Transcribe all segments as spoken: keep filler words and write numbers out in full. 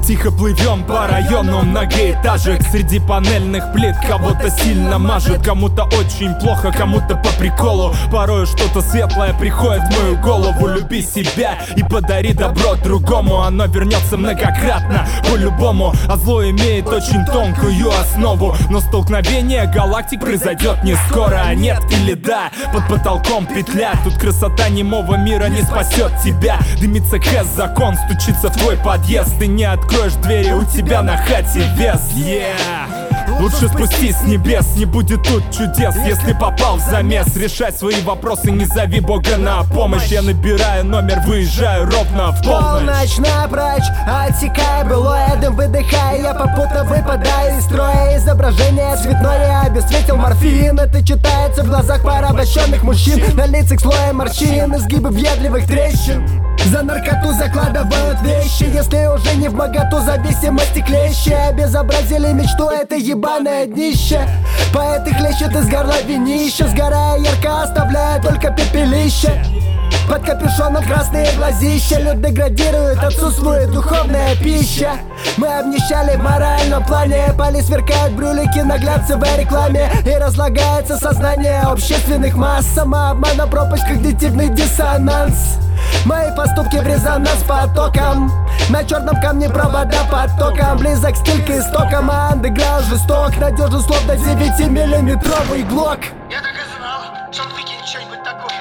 Тихо плывем по району многоэтажек. Среди панельных плит кого-то сильно мажет. Кому-то очень плохо, кому-то по приколу. Порой что-то светлое приходит в мою голову. Люби себя и подари добро другому. Оно вернется многократно, по-любому. А зло имеет очень тонкую основу. Но столкновение галактик произойдет не скоро. Нет или да, под потолком петля. Тут красота немого мира не спасет тебя. Дымится хэс, закон стучится в твой подъезд. Ты не откроешь двери, у тебя на хате вес. Yeah. Лучше спустись с небес, не будет тут чудес. Если попал в замес, решай свои вопросы, не зови Бога на помощь. Я набираю номер, выезжаю ровно в полночь. Полночь напрочь, отсекая былое, дым выдыхая. Я попутно выпадаю из строя. Изображение цветное, обесцветил морфин. Это читается в глазах порабощенных мужчин. На лицах слоя морщин, изгибы въедливых трещин. За наркоту закладывают вещи. Если уже не в моготу, зависимости клещи. Обезобразили мечту, это ебаное днище. Поэты хлещут из горла винища. Сгорая ярко, оставляя только пепелище. Под капюшоном красные глазища. Люд деградирует, отсутствует духовная пища. Мы обнищали в моральном плане. Пали сверкают брюлики на глянцевой рекламе. И разлагается сознание общественных масс. Самообман на пропасть, когнитивный диссонанс. Мои поступки в резонанс с потоком. На черном камне провода потоком. Близок стиль к истокам, а андеграунд жесток. Надежен словно девятимиллиметровый глок. Я так и знал, что он выкинет что-нибудь такое.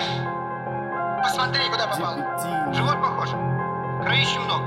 Посмотри, куда попал. Живот похож. Кровищи много.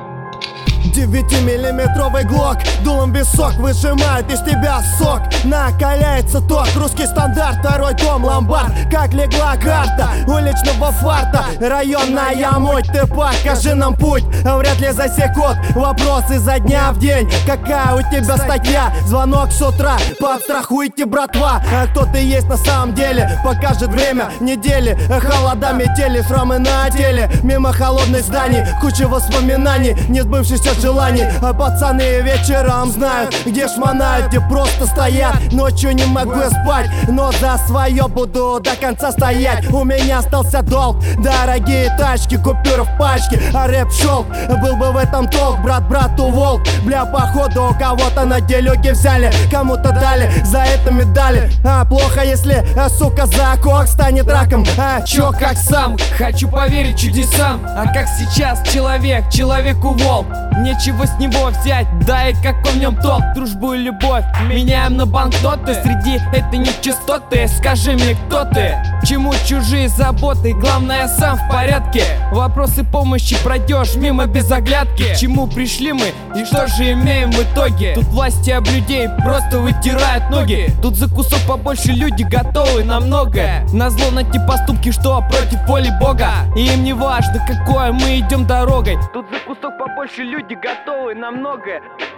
Девятимиллиметровый глок, дулом висок выжимает из тебя сок. Накаляется ток, русский стандарт, второй дом, ломбард. Как легла карта уличного фарта. Районная муть, ты покажи нам путь. Вряд ли засекут вопросы за дня в день. Какая у тебя статья? Звонок с утра, подстрахуйте, братва. А кто ты есть на самом деле? Покажет время недели. Холода метели, шрамы на теле. Мимо холодных зданий, куча воспоминаний, не сбывшихся желаний. А пацаны вечером знают, где шмонают, где просто стоят. Ночью не могу я спать, но за свое буду до конца стоять. У меня остался долг, дорогие тачки, купюры в пачке. А рэп шел, был бы в этом толк. Брат брату волк, бля, походу у кого-то на делюге взяли. Кому-то дали за это медали. А плохо, если, а, сука, за кок станет раком. А чё, как сам? Хочу поверить чудесам. А как сейчас человек, человеку волк. Нечего с него взять, да и какой в нем толк. Дружбу и любовь меняем на банкноты. Среди этой нечистоты скажи мне, кто ты? Чему чужие заботы, главное сам в порядке. Вопросы помощи пройдешь мимо без оглядки. К чему пришли мы и что же имеем в итоге? Тут власти об людей просто вытирают ноги. Тут за кусок побольше люди готовы на многое. Назло на те поступки, что против воли Бога. И им не важно, какой мы идем дорогой. Тут за кусок побольше люди готовы на многое.